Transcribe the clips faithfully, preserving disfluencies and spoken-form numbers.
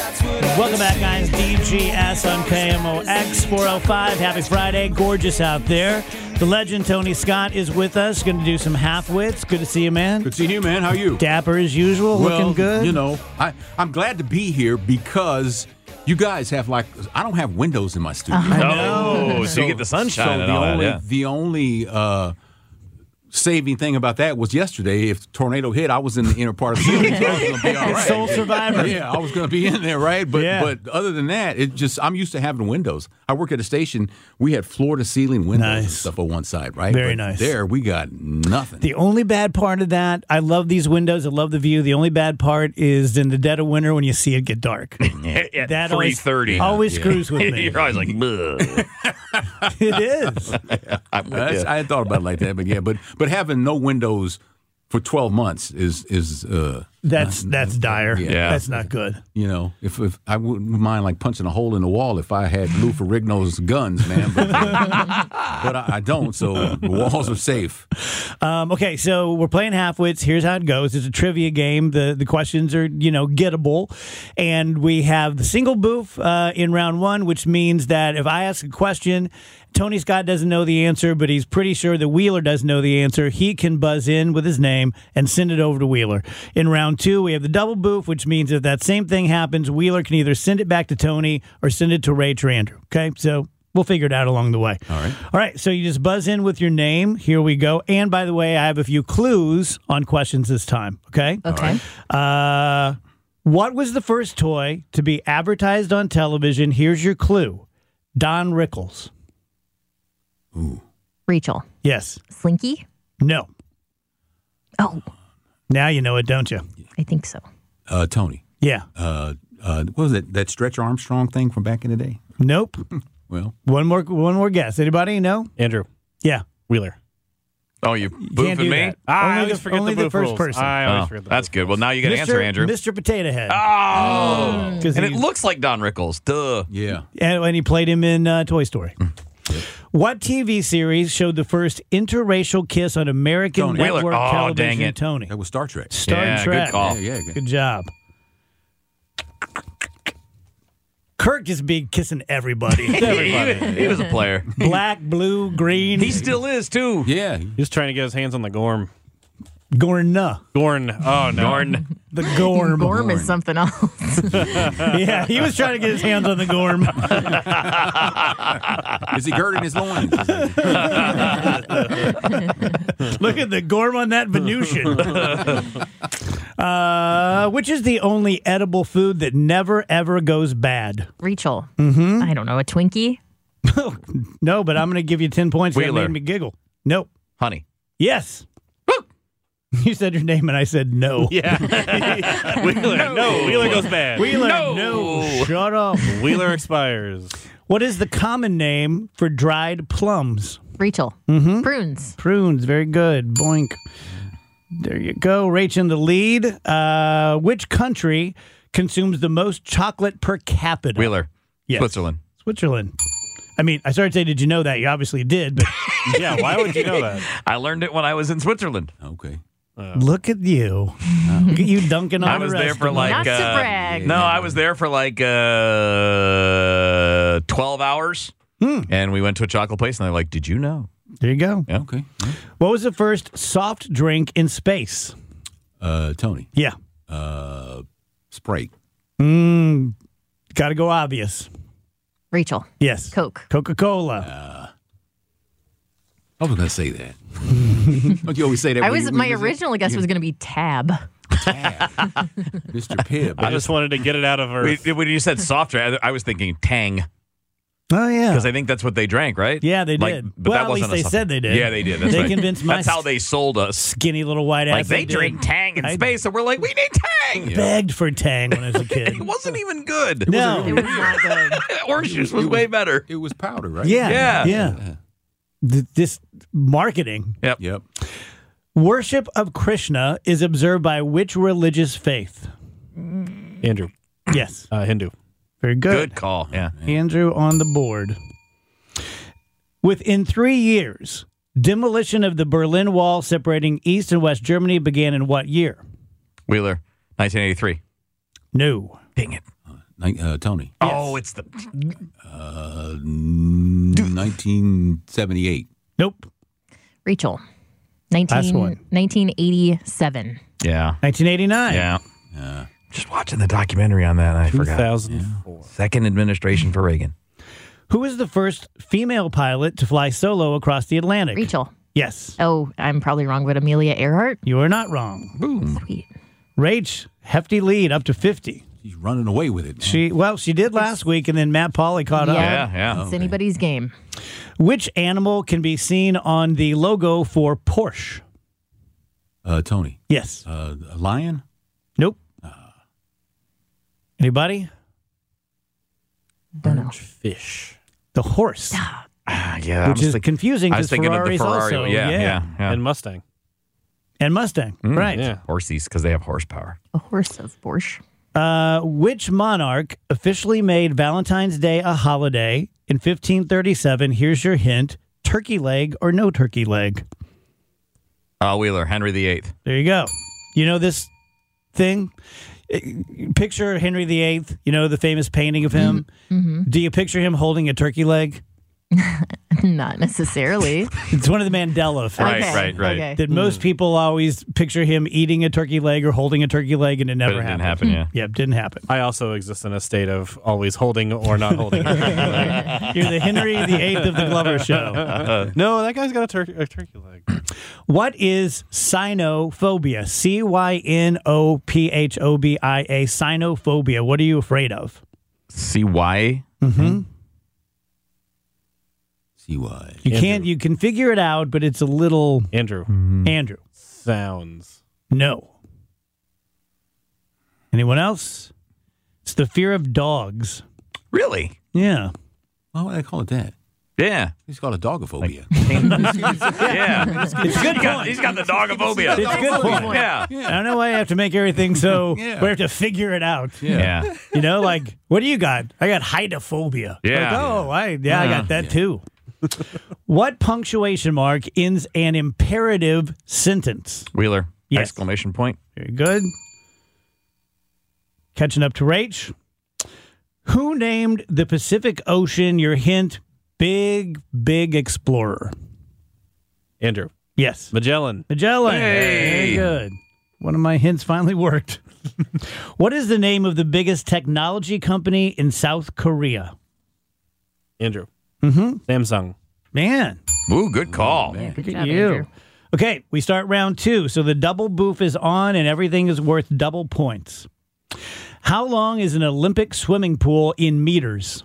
Welcome back, guys. D G S on K M O X four oh five. Happy Friday. Gorgeous out there. The legend Tony Scott is with us. Going to do some half-wits. Good to see you, man. Good seeing you, man. How are you? Dapper as usual. Well, looking good. You know, I, I'm glad to be here because you guys have, like, I don't have windows in my studio. I know. Oh, so you get the sunshine so and the all only, that, yeah. The only uh, saving thing about that was yesterday, if the tornado hit, I was in the inner part of the building, so I was going to be all right. Sole survivor. Yeah, I was going to be in there, right? But Yeah. but other than that, it just I'm used to having windows. I work at a station. We had floor-to-ceiling windows and Nice. stuff on one side, right? Very But nice. There, we got nothing. The only bad part of that, I love these windows. I love the view. The only bad part is in the dead of winter when you see it get dark. At That three always- thirty. Always screws with me. You're always like, "Ugh." It is. I'm with That's- you. I hadn't thought about it like that, but yeah, but but having no windows for twelve months is is uh, That's that's dire. Yeah. That's not good. you know, if, if I wouldn't mind like punching a hole in the wall if I had Lou Ferrigno's guns, man, but, but I, I don't, so the walls are safe. Um, okay, so we're playing half-wits. Here's how it goes. It's a trivia game. The the questions are, you know, gettable. And we have the single booth uh, in round one, which means that if I ask a question, Tony Scott doesn't know the answer, but he's pretty sure that Wheeler doesn't know the answer. He can buzz in with his name and send it over to Wheeler. In round two, we have the double booth, which means if that same thing happens, Wheeler can either send it back to Tony or send it to Ray Trandrew. Okay, so we'll figure it out along the way. All right. All right, so you just buzz in with your name. Here we go. And by the way, I have a few clues on questions this time. Okay. Okay. Uh, what was the first toy to be advertised on television? Here's your clue: Don Rickles. Rachel. Yes. Slinky? No. Oh, Now you know it, don't you? I think so. Uh, Tony, Yeah. uh, uh, what was it, that Stretch Armstrong thing from back in the day? Nope. Well, One more. One more guess. Anybody know? Andrew Yeah. Wheeler. Oh, you Can't boofing do me? that. Ah, I only always the, forget only the, the boof first rules. person. I always Oh, forget the that's boof good. Well, now you got to Mister answer, Andrew. Mister Potato Head. Oh. 'Cause And he- it looks like Don Rickles. Duh. yeah. And, and he played him in uh, Toy Story. What T V series showed the first interracial kiss on American Tony. network Wheeler. Oh, television? dang it. Tony. That was Star Trek. Star Yeah, good Trek. call. Yeah, yeah, good. Good job. Kirk just be kissing everybody. he, he was a player. Black, blue, green. He still is, too. Yeah. He's trying to get his hands on the Gorm. Gorna. Gorn. Oh, no. Gorn. The Gorm. Gorm is something else. Yeah, he was trying to get his hands on the Gorm. Is he girding his loins? Look at the Gorm on that Venusian. uh, which is the only edible food that never, ever goes bad? Rachel. Mm-hmm. I don't know. A Twinkie? No, but I'm going to give you ten points. That Wheeler. made me giggle. Nope. Honey. Yes. You said your name and I said no. Yeah. Wheeler. No. Wheeler goes bad. Wheeler, No. no. Shut up. Wheeler expires. What is the common name for dried plums? Rachel. Mm-hmm. Prunes. Prunes. Very good. Boink. There you go. Rach in the lead. Uh, which country consumes the most chocolate per capita? Wheeler. Yes. Switzerland. Switzerland. I mean, I started to say, did you know that? You obviously did, but Yeah, why would you know that? I learned it when I was in Switzerland. Okay. look at you. Look at you dunking on I the was rest there for of like them. Not to uh, brag. No, I was there for like uh, twelve hours, and we went to a chocolate place, and they're like, "Did you know?" There you go. Yeah. Okay. What was the first soft drink in space? Uh, Tony. Yeah. Uh, Sprite. Mm, got to go obvious. Rachel. Yes. Coke. Coca-Cola. I was going to say that. Don't you always say that? I when was you- my when you- original guess was going to be Tab. Mister Pibb. I just wanted to get it out of Earth. Wait, when you said soft drink, I I was thinking Tang, Oh, yeah. because I think that's what they drank, right? Yeah, they Like, did. but well, that at wasn't least a they soft- said they did. Yeah, they did. That's They right. convinced my That's how they sold us. skinny little white ass. Like they did. drink Tang in I space, and we're like, we need Tang. begged for Tang when I was a kid. It wasn't even good. No. It was not good. Orange juice was way better. It was powder, right? Yeah. Yeah. Yeah. Th- This marketing. Yep. Yep. Worship of Krishna is observed by which religious faith? Andrew. Yes. Uh, Hindu. Very good. Good call. Yeah. Andrew on the board. Within three years, demolition of the Berlin Wall separating East and West Germany began in what year? Wheeler, nineteen eighty-three. No. Dang it. Ni- uh, Tony. Oh, it's the Uh, nineteen seventy-eight. Nope. Rachel. Last nineteen, one. nineteen eighty-seven. yeah, nineteen eighty-nine. yeah. Uh, Just watching the documentary on that, and I two forgot. thousand four. Second administration for Reagan. Who was the first female pilot to fly solo across the Atlantic? Rachel. Yes. Oh, I'm probably wrong, but Amelia Earhart. You are not wrong. Boom. Sweet. Rach, hefty lead up to fifty. she's running away with it. Man. She well, she did last week, and then Matt Pauley caught up. Yeah, yeah. It's anybody's game. Which animal can be seen on the logo for Porsche? Uh, Tony. Yes. Uh, a lion? Nope. Anybody? Don't know. Fish. The horse, Ah, yeah, which I was is think- confusing I was because thinking of the Ferraris Ferrari. also. yeah, yeah, yeah. And Mustang. And Mustang. right. Yeah. Horsies, because they have horsepower. A horse of Porsche. Uh, which monarch officially made Valentine's Day a holiday in fifteen thirty-seven? Here's your hint: turkey leg or no turkey leg. Uh, Wheeler, Henry the Eighth. There you go. You know this thing? Eh, Picture Henry the Eighth, you know, the famous painting of him. Mm-hmm. Do you picture him holding a turkey leg? Not necessarily. It's one of the Mandela effects. Right, Okay, right, right. okay. That most people always picture him eating a turkey leg or holding a turkey leg, and it never But it happened. didn't happen, yeah. Yep, didn't happen. I also exist in a state of always holding or not holding. You're the Henry the Eighth of the Glover Show. No, that guy's got a, tur- a turkey leg. What is cynophobia? C Y N O P H O B I A. Cynophobia. What are you afraid of? See why? Mm-hmm. See why. You Andrew. can't. You can figure it out, but it's a little. Andrew. Andrew. Sounds. No. Anyone else? It's the fear of dogs. Really? Yeah. Why would I call it that? Yeah. He's called a dogophobia. yeah. It's a good point. He's got the dogophobia. It's a good point. Yeah. I don't know why I have to make everything so Yeah. we have to figure it out. Yeah. You know, like, what do you got? I got hydrophobia. Yeah. Like, oh, I, yeah, I got that Yeah. too. What punctuation mark ends an imperative sentence? Wheeler. Yes. Exclamation point. Very good. Catching up to Rach. Who named the Pacific Ocean, your hint, Big, Big Explorer? Andrew. Yes. Magellan. Magellan. Very Hey. good. One of my hints finally worked. What is the name of the biggest technology company in South Korea? Andrew. Mm-hmm. Samsung. Man, Ooh, good call. look Good at job, you. Andrew. Okay, we start round two. So the double boof is on and everything is worth double points. How long is an Olympic swimming pool in meters?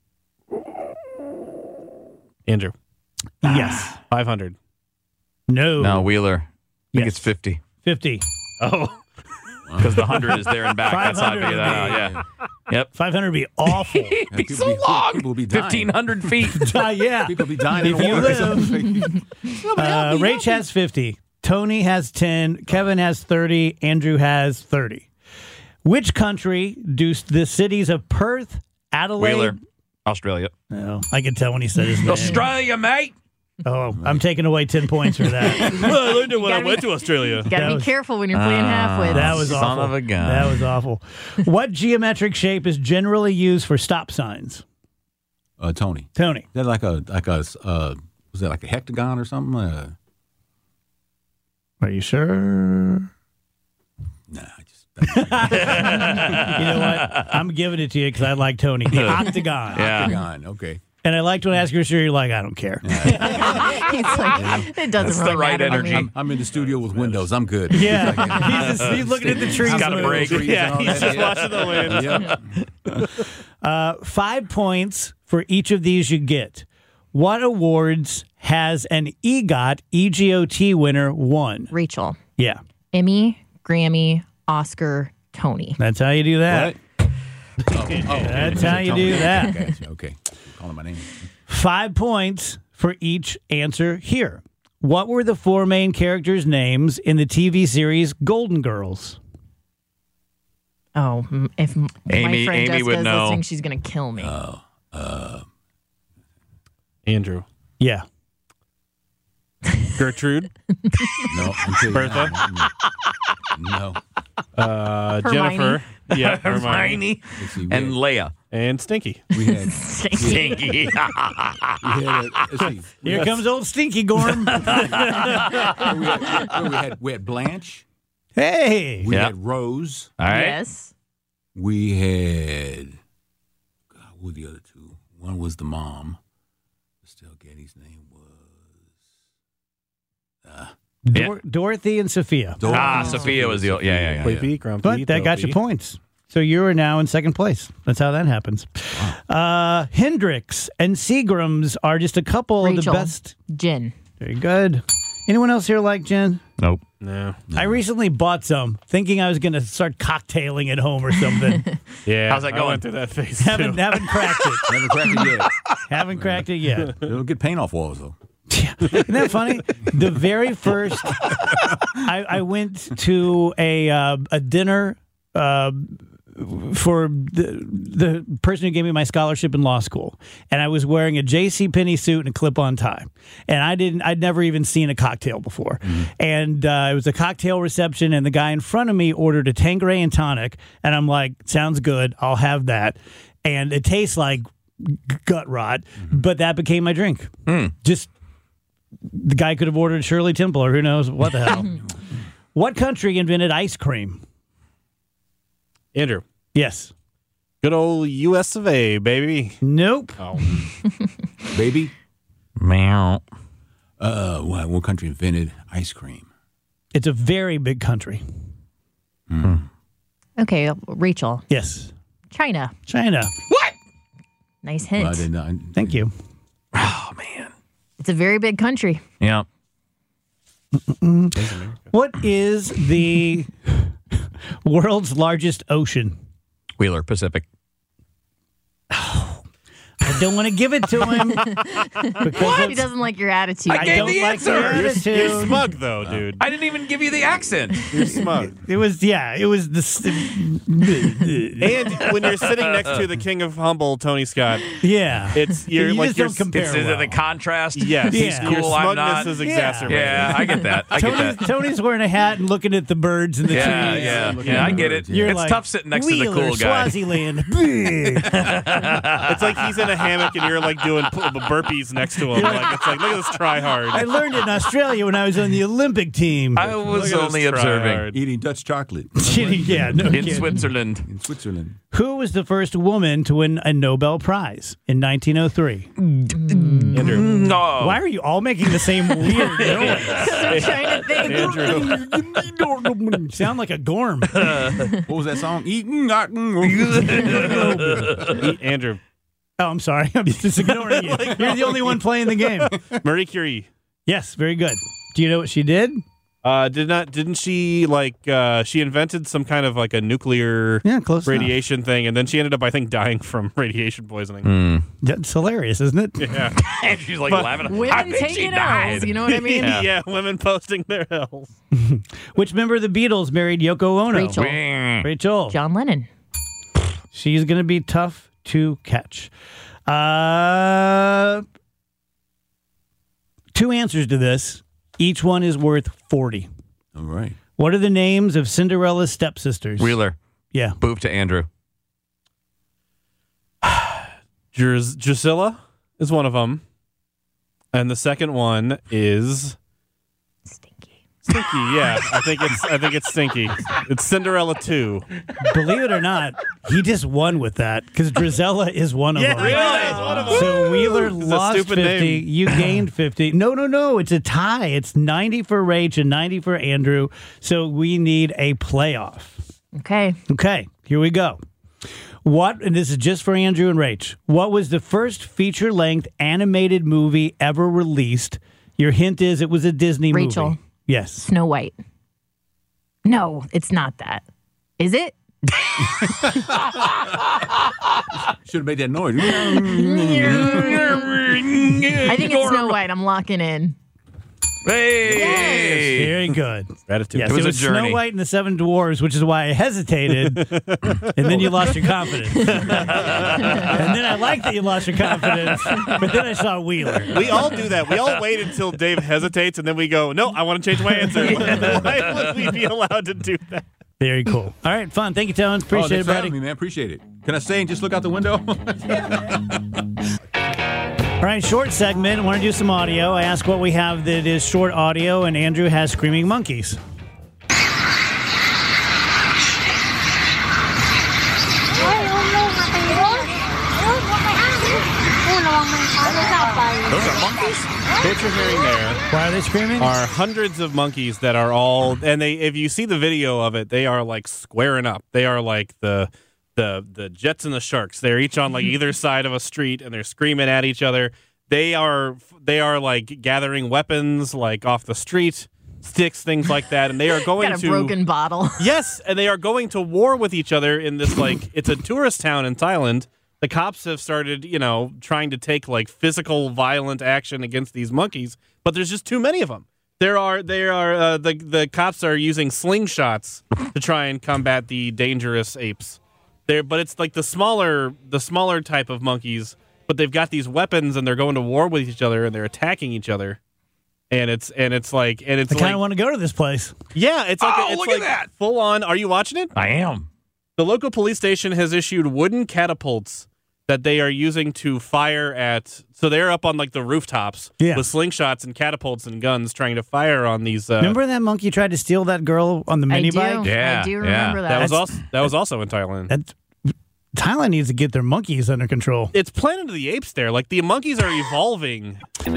Andrew. Yes. five hundred. No. No, Wheeler. I think Yes. it's fifty. fifty. Oh. Because the hundred is there and back. That's how I five hundred figured that out. Yeah. Yep. five hundred would be awful. It'd be people so be- long. people be dying. Fifteen hundred feet. Uh, yeah. People be dying in If the you water. Uh, Rach has fifty. Tony has ten. Kevin has thirty. Andrew has thirty. Which country do the cities of Perth, Adelaide? Wheeler. Australia. No, I could tell when he said his name. Australia, mate. Oh, I'm taking away ten points for that. Well, I learned it when I Gotta went be- to Australia. You That gotta be was- careful when you're playing halfwits. That was Son awful. of a gun. That was awful. What geometric shape is generally used for stop signs? Uh, Tony. Tony. Is that like a like a uh, was that like a hectagon or something? Uh, Are you sure? nah, I just You know what? I'm giving it to you because I like Tony. The octagon. Yeah. hectagon. Okay. And I liked when I asked you, sure, you're like, I don't care. He's like, it doesn't That's the really right matter to energy. me. I'm, I'm in the studio with windows. I'm good. Yeah. he's, just, he's looking at the trees. got a move. break. Yeah, he's just watching the wind. Yeah. Uh, five points for each of these you get. What awards has an EGOT, E G O T winner won? Rachel. Yeah, Emmy, Grammy, Oscar, Tony. that's how you do that. What? Oh, oh, That's how you do that. Gotcha. Okay. Calling my name. Five points for each answer here. What were the four main characters' names in the T V series Golden Girls? Oh, m- if m- Amy- my friend Amy Jessica would is know. listening, she's going to kill me. Andrew. Yeah. Gertrude. No. I'm kidding. Bertha? No. Uh, Hermione. Jennifer. Yeah, Hermione. Hermione Let's see, we and had, And Leia. Stinky. we had, Stinky. we had uh, let's see, Here Yes. comes old Stinky Gorm. we, had, we, had, we had Blanche. Hey. We Yeah. had Rose. All right. Yes. We had, God, what were the other two? One was the mom. Estelle Getty's name was. Dor- Dorothy and Sophia. Dor- Ah, Sophia was the. Yeah, yeah, yeah. Quippy, Grumpy, But that got you Dopey. points. So you are now in second place. That's how that happens. Uh, Hendrix and Seagrams are just a couple of the Rachel. best. Gin. Very good. Anyone else here like gin? Nope. No. I recently bought some, thinking I was going to start cocktailing at home or something. Yeah. How's that I going? went through that phase haven't too. haven't cracked it. Never cracked it yet. Haven't cracked it yet. It'll get paint off walls, though. Isn't that funny? The very first, I, I went to a uh, a dinner uh, for the, the person who gave me my scholarship in law school, and I was wearing a J C Penney suit and a clip-on tie, and I didn't, I'd never even seen a cocktail before, mm-hmm. and uh, it was a cocktail reception, and the guy in front of me ordered a Tanqueray and tonic, and I'm like, sounds good, I'll have that, and it tastes like gut rot, mm-hmm. but that became my drink. Mm. Just. The guy could have ordered Shirley Temple or who knows what the hell. What country invented ice cream? Andrew. Yes. Good old U S of A, baby. Nope. Oh. Baby? Meow. Uh, what, what country invented ice cream? It's a very big country. Okay, Rachel. Yes. China. China. Nice hint. Well, I did not. Thank you. Oh man. It's a very big country. Yeah. What is the world's largest ocean? Wheeler Pacific. I don't want to give it to him. because He doesn't like your attitude. I gave don't the like answer. your You're- attitude. You're smug, though, dude. I didn't even give you the accent. You're smug. It was, yeah, it was the. And when you're sitting next to the king of humble, Tony Scott, yeah. it's you're you like just you're don't compare. It's, is well. it the contrast? yes, Yeah. your Cool, I'm smugness not. is Yeah. exacerbated. Yeah, I get that. I get Tony's, that. Tony's wearing a hat and looking at the birds and the Yeah, trees. yeah, Looking yeah. at I the get birds, it. yeah. You're It's like, tough sitting next to the Wheeler, cool guy. Swaziland. It's like he's in a hammock and you're like doing pu- burpees next to him. Like it's like, look at this try hard. I learned it in Australia when I was on the Olympic team. I was Look at only this try observing. hard. Eating Dutch chocolate yeah, no In kidding. Switzerland. in Switzerland. Who was the first woman to win a Nobel Prize in nineteen oh three? Andrew. No. Why are you all making the same weird noise? I'm trying to think. Andrew. You sound like a gorm. What was that song? Eating, gotten. Andrew. Oh, I'm sorry. I'm just ignoring you. You're the only one playing the game. Marie Curie. Yes, very good. Do you know what she did? Uh, did not didn't she like uh, she invented some kind of like a nuclear Yeah, close enough. radiation thing, and then she ended up I think dying from radiation poisoning. Mm. That's hilarious, isn't it? Yeah. And she's like But- laughing. I Women think she taking died. L's. You know what I mean? yeah. Yeah. women posting their L's. Which member of the Beatles married Yoko Ono? Rachel. Rachel. John Lennon. She's going to be tough to catch. Uh, two answers to this. Each one is worth forty. All right. What are the names of Cinderella's stepsisters? Wheeler. Yeah. Boof to Andrew. Drs- Drusilla is one of them, and the second one is Stinky. Stinky. Yeah, I think it's I think it's Stinky. It's Cinderella two. Believe it or not, he just won with that because Drizella is one of Yeah, them. really? It's one of them. So Wheeler It's a lost stupid fifty. name. You gained fifty. No, no, no. It's a tie. It's ninety for Rach and ninety for Andrew. So we need a playoff. Okay. Okay, here we go. What, and this is just for Andrew and Rach, what was the first feature-length animated movie ever released? Your hint is it was a Disney Rachel. movie. Yes. Snow White. No, it's not that. Is it? Should have made that noise. I think it's Snow White. I'm locking in. Hey. Very good. Gratitude. Yes, It was a Snow journey. White and the Seven Dwarves, which is why I hesitated, and then you lost your confidence. And then I like that you lost your confidence, but then I saw Wheeler. We all do that. We all wait until Dave hesitates, and then we go, "No, I want to change my answer." Why would we be allowed to do that? Very cool. All right, fun. Thank you, Tones. Appreciate oh, it, for buddy. having me, man. Appreciate it. Can I stay and just look out the window? All right, short segment. I want to do some audio. I ask what we have that is short audio, and Andrew has screaming monkeys. Those are monkeys? What you're hearing there Why are they screaming? are hundreds of monkeys that are all, and they, if you see the video of it, they are like squaring up. They are like the the the Jets and the Sharks. They're each on like either side of a street, and they're screaming at each other. They are they are like gathering weapons like off the street, sticks, things like that, and they are going Got a to broken bottle. yes, and they are going to war with each other in this like it's a tourist town in Thailand. The cops have started, you know, trying to take like physical, violent action against these monkeys, but there's just too many of them. There are, there are, uh, the the cops are using slingshots to try and combat the dangerous apes. There, but it's like the smaller, the smaller type of monkeys. But they've got these weapons and they're going to war with each other and they're attacking each other. And it's and it's like and it's I kind like of want to go to this place. yeah, it's like Oh, a, it's look at like that. full on. Are you watching it? I am. The local police station has issued wooden catapults that they are using to fire at. So they're up on like the rooftops Yeah. with slingshots and catapults and guns trying to fire on these. Uh, Remember that monkey tried to steal that girl on the I mini do. bike? Yeah, I do yeah. remember that that. was That's- also that was also in Thailand. That Thailand needs to get their monkeys under control. It's Planet of the Apes there. Like the monkeys are evolving.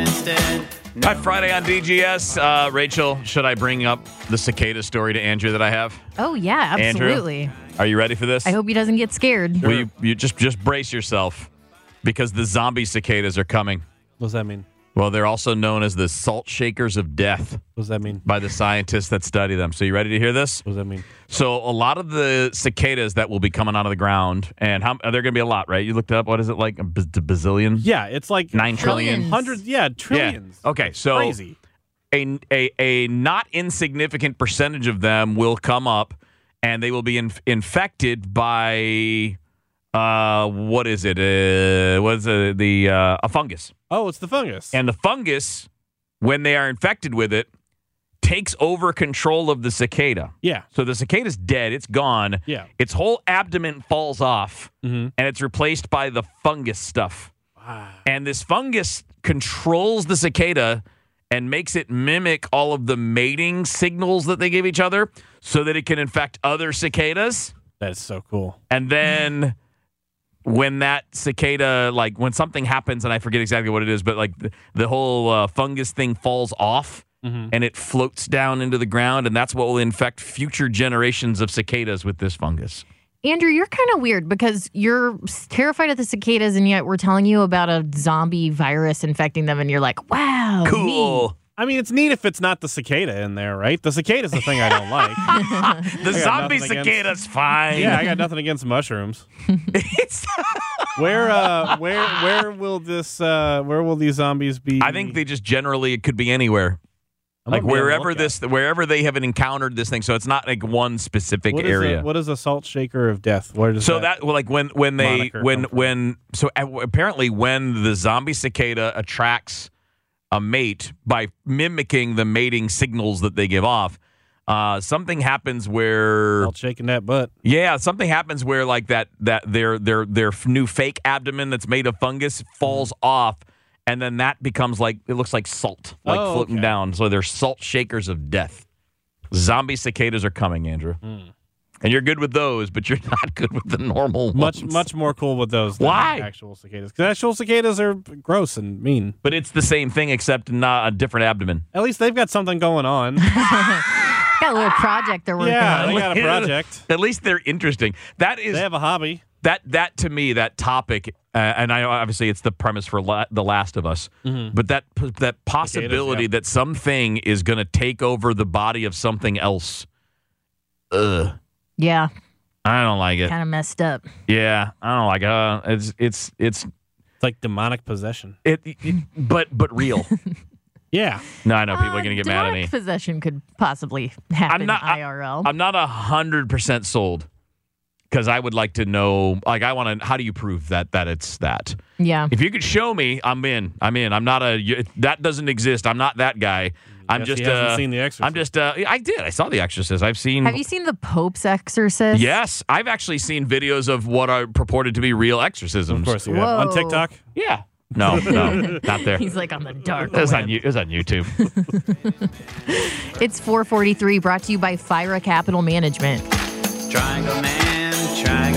Hi, Friday on D G S. Uh, Rachel, should I bring up the cicada story to Andrew that I have? Oh, yeah, Andrew? absolutely. Are you ready for this? I hope he doesn't get scared. Will you, you just just brace yourself because the zombie cicadas are coming. What does that mean? Well, they're also known as the salt shakers of death What does that mean? by the scientists that study them. So you ready to hear this? What does that mean? So a lot of the cicadas that will be coming out of the ground, and how are there going to be a lot, right? You looked it up. What is it like? A b- bazillion? Yeah, it's like Nine trillion? Trillions. hundreds. Yeah, trillions. Yeah. Okay, so Crazy. a, a a not insignificant percentage of them will come up, and they will be in, infected by uh what is it? Uh, what is it? The uh, a fungus, Oh, it's the fungus. and the fungus, when they are infected with it, takes over control of the cicada. yeah, So the cicada's dead; it's gone. yeah. Its whole abdomen falls off, Mm-hmm. and it's replaced by the fungus stuff. And this fungus controls the cicada and makes it mimic all of the mating signals that they give each other so that it can infect other cicadas. That's so cool. And then when that cicada, like when something happens, and I forget exactly what it is, but like the, the whole uh, fungus thing falls off Mm-hmm. and it floats down into the ground, and that's what will infect future generations of cicadas with this fungus. Andrew, you're kind of weird because you're terrified of the cicadas, and yet we're telling you about a zombie virus infecting them, and you're like, wow. Cool. neat. I mean, it's neat if it's not the cicada in there, right? The cicada's the thing I don't like. The I got zombie nothing against- cicada's fine. Yeah, I got nothing against mushrooms. It's Where, uh, where, where will this? Uh, where will these zombies be? I think they just generally, it could be anywhere. I'm Like gonna be on the wherever lookout. this, wherever they have encountered this thing, so it's not like one specific What is area. A, what is a salt shaker of death? Where does so that? that, well, like when when they moniker when come from? when so a- apparently when the zombie cicada attracts a mate by mimicking the mating signals that they give off, uh, something happens where Salt shaking that butt. yeah, something happens where like that that their their their f- new fake abdomen that's made of fungus falls Mm-hmm. off. And then that becomes like, it looks like salt, like Oh, floating okay. down. So they're salt shakers of death. Zombie cicadas are coming, Andrew. Mm. And you're good with those, but you're not good with the normal ones. Much much more cool with those. Than Why? actual cicadas? Because actual cicadas are gross and mean. But it's the same thing except not a different abdomen. At least they've got something going on. Got a little project they're working yeah, on. they got a project. At least they're interesting. That is They have a hobby. that that to me that topic, uh, and I obviously it's the premise for La- The Last of Us, but that that possibility yeah. that something is going to take over the body of something else. Ugh, Yeah, I don't like it. kind of messed up. Yeah, I don't like it. Uh, it's it's it's It's like demonic possession. it, it but but real. Yeah. No, I know people are Uh, going to get mad at me. demonic possession could possibly happen not- I- I R L. I'm not a hundred percent sold because I would like to know. Like, I want to. How do you prove that that it's that? yeah. If you could show me, I'm in. I'm in. I'm not a. That doesn't exist. I'm not that guy. I'm Guess just he hasn't uh, seen The Exorcist. I'm just uh, I did. I saw The Exorcist. I've seen Have you seen The Pope's Exorcist? Yes, I've actually seen videos of what are purported to be real exorcisms. Of course you have. On Whoa. TikTok? Yeah. No, no, not there. He's like on the dark It was web. on, it was on YouTube. It's four forty-three, brought to you by Fira Capital Management. Triangle Man, triangle